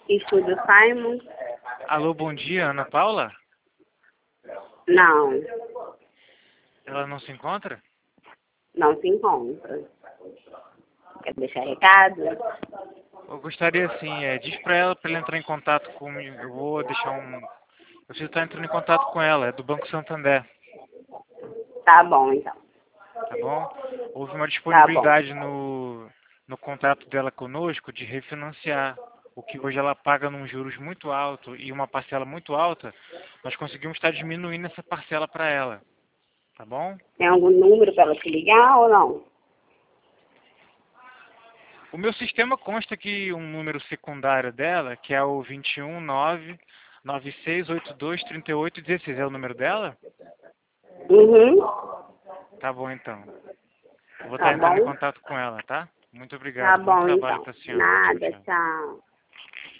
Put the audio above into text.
Estúdio Simon? Alô, bom dia, Ana Paula? Não, Ela não se encontra? não se encontra. Quer deixar recado? Eu gostaria sim, diz pra ela entrar em contato comigo. Eu vou deixar um. Eu preciso estar entrando em contato com ela, é do Banco Santander, Tá bom, então. tá bom? Houve uma Tá bom. disponibilidade no contrato dela conosco de refinanciar. O que hoje ela paga num juros muito alto e uma parcela muito alta, nós conseguimos estar diminuindo essa parcela para ela, tá bom? Tem algum número para ela te ligar ou não? O meu sistema consta que um número secundário dela, que é o 21996823816, é o número dela? Uhum. Tá bom então. Eu vou Tá estar entrando em bom? contato com ela, tá? Muito Tá obrigado. Bom bom, trabalho então. para a senhora. Tchau, Nada, tchau. tchau.